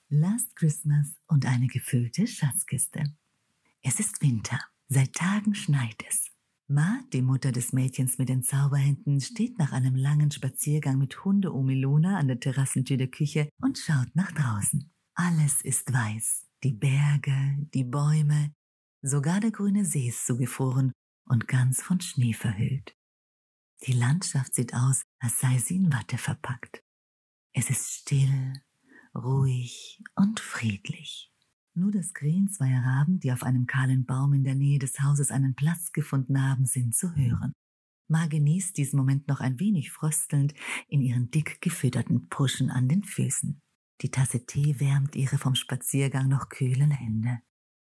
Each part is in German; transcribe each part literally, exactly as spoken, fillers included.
Last Christmas und eine gefüllte Schatzkiste. Es ist Winter. Seit Tagen schneit es. Ma, die Mutter des Mädchens mit den Zauberhänden, steht nach einem langen Spaziergang mit Hunde-Omi Luna an der Terrassentür der Küche und schaut nach draußen. Alles ist weiß. Die Berge, die Bäume, sogar der grüne See ist zugefroren und ganz von Schnee verhüllt. Die Landschaft sieht aus, als sei sie in Watte verpackt. Es ist still, ruhig und friedlich. Nur das Krähen zweier Raben, die auf einem kahlen Baum in der Nähe des Hauses einen Platz gefunden haben, sind zu hören. Ma genießt diesen Moment noch ein wenig fröstelnd in ihren dick gefütterten Puschen an den Füßen. Die Tasse Tee wärmt ihre vom Spaziergang noch kühlen Hände.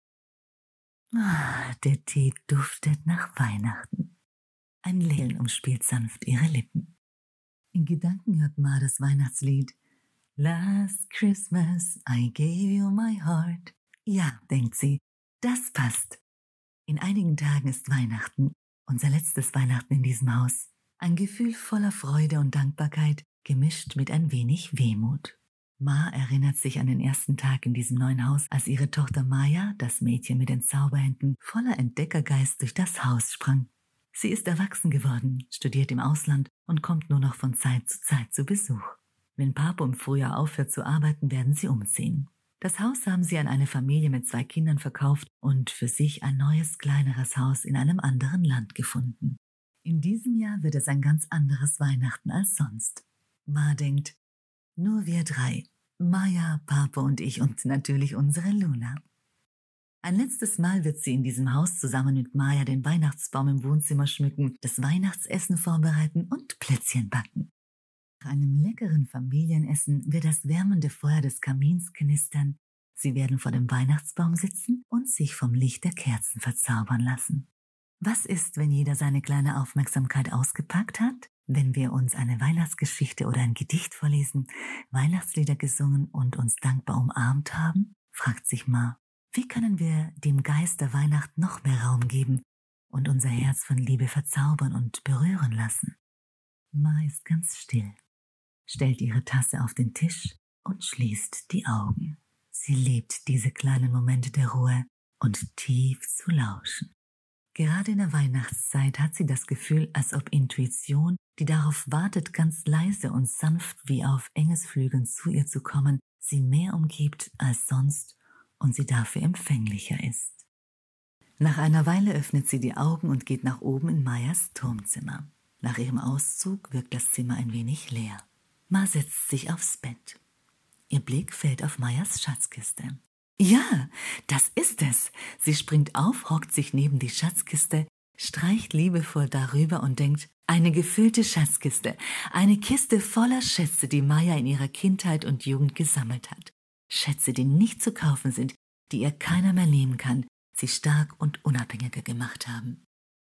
Ah, der Tee duftet nach Weihnachten. Ein Lächeln umspielt sanft ihre Lippen. In Gedanken hört Ma das Weihnachtslied Last Christmas I gave you my heart. Ja, denkt sie, das passt. In einigen Tagen ist Weihnachten, unser letztes Weihnachten in diesem Haus. Ein Gefühl voller Freude und Dankbarkeit, gemischt mit ein wenig Wehmut. Ma erinnert sich an den ersten Tag in diesem neuen Haus, als ihre Tochter Maya, das Mädchen mit den Zauberhänden, voller Entdeckergeist durch das Haus sprang. Sie ist erwachsen geworden, studiert im Ausland und kommt nur noch von Zeit zu Zeit zu Besuch. Wenn Papo im Frühjahr aufhört zu arbeiten, werden sie umziehen. Das Haus haben sie an eine Familie mit zwei Kindern verkauft und für sich ein neues, kleineres Haus in einem anderen Land gefunden. In diesem Jahr wird es ein ganz anderes Weihnachten als sonst. Ma denkt, nur wir drei, Maya, Papo und ich und natürlich unsere Luna. Ein letztes Mal wird sie in diesem Haus zusammen mit Maya den Weihnachtsbaum im Wohnzimmer schmücken, das Weihnachtsessen vorbereiten und Plätzchen backen. Nach einem leckeren Familienessen wird das wärmende Feuer des Kamins knistern. Sie werden vor dem Weihnachtsbaum sitzen und sich vom Licht der Kerzen verzaubern lassen. Was ist, wenn jeder seine kleine Aufmerksamkeit ausgepackt hat? Wenn wir uns eine Weihnachtsgeschichte oder ein Gedicht vorlesen, Weihnachtslieder gesungen und uns dankbar umarmt haben? Fragt sich Ma. Wie können wir dem Geist der Weihnacht noch mehr Raum geben und unser Herz von Liebe verzaubern und berühren lassen? Ma ist ganz still, stellt ihre Tasse auf den Tisch und schließt die Augen. Sie liebt diese kleinen Momente der Ruhe und tief zu lauschen. Gerade in der Weihnachtszeit hat sie das Gefühl, als ob Intuition, die darauf wartet, ganz leise und sanft wie auf Engelsflügeln zu ihr zu kommen, sie mehr umgibt als sonst und sie dafür empfänglicher ist. Nach einer Weile öffnet sie die Augen und geht nach oben in Mayas Turmzimmer. Nach ihrem Auszug wirkt das Zimmer ein wenig leer. Ma setzt sich aufs Bett. Ihr Blick fällt auf Mayas Schatzkiste. Ja, das ist es. Sie springt auf, hockt sich neben die Schatzkiste, streicht liebevoll darüber und denkt, eine gefüllte Schatzkiste, eine Kiste voller Schätze, die Maya in ihrer Kindheit und Jugend gesammelt hat. Schätze, die nicht zu kaufen sind, die ihr keiner mehr nehmen kann, sie stark und unabhängiger gemacht haben.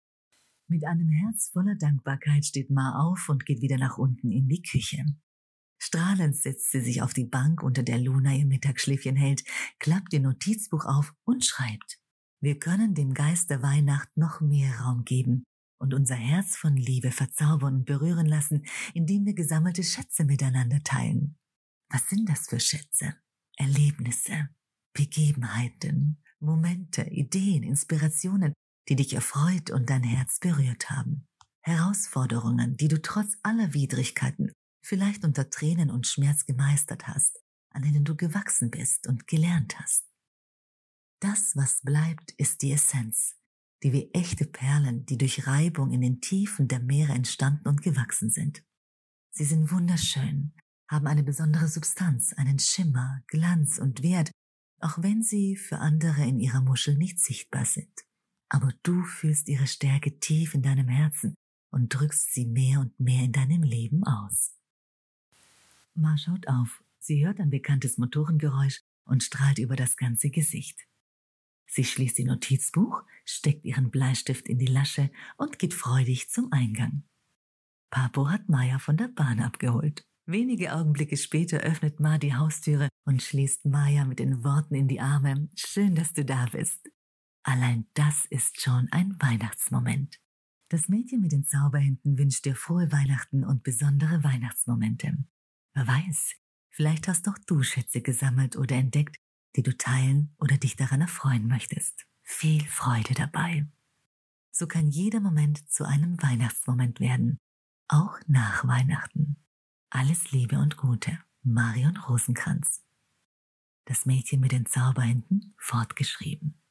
Mit einem Herz voller Dankbarkeit steht Ma auf und geht wieder nach unten in die Küche. Strahlend setzt sie sich auf die Bank, unter der Luna ihr Mittagsschläfchen hält, klappt ihr Notizbuch auf und schreibt. Wir können dem Geist der Weihnacht noch mehr Raum geben und unser Herz von Liebe verzaubern und berühren lassen, indem wir gesammelte Schätze miteinander teilen. Was sind das für Schätze? Erlebnisse, Begebenheiten, Momente, Ideen, Inspirationen, die dich erfreut und dein Herz berührt haben. Herausforderungen, die du trotz aller Widrigkeiten vielleicht unter Tränen und Schmerz gemeistert hast, an denen du gewachsen bist und gelernt hast. Das, was bleibt, ist die Essenz, die wie echte Perlen, die durch Reibung in den Tiefen der Meere entstanden und gewachsen sind. Sie sind wunderschön, haben eine besondere Substanz, einen Schimmer, Glanz und Wert, auch wenn sie für andere in ihrer Muschel nicht sichtbar sind. Aber du fühlst ihre Stärke tief in deinem Herzen und drückst sie mehr und mehr in deinem Leben aus. Ma schaut auf, sie hört ein bekanntes Motorengeräusch und strahlt über das ganze Gesicht. Sie schließt ihr Notizbuch, steckt ihren Bleistift in die Lasche und geht freudig zum Eingang. Papo hat Maya von der Bahn abgeholt. Wenige Augenblicke später öffnet Ma die Haustüre und schließt Maya mit den Worten in die Arme, schön, dass du da bist. Allein das ist schon ein Weihnachtsmoment. Das Mädchen mit den Zauberhänden wünscht dir frohe Weihnachten und besondere Weihnachtsmomente. Wer weiß, Vielleicht hast auch du Schätze gesammelt oder entdeckt, die du teilen oder dich daran erfreuen möchtest. Viel Freude dabei. So kann jeder Moment zu einem Weihnachtsmoment werden, auch nach Weihnachten. Alles Liebe und Gute, Marion Rosenkranz. Das Mädchen mit den Zauberhänden, fortgeschrieben.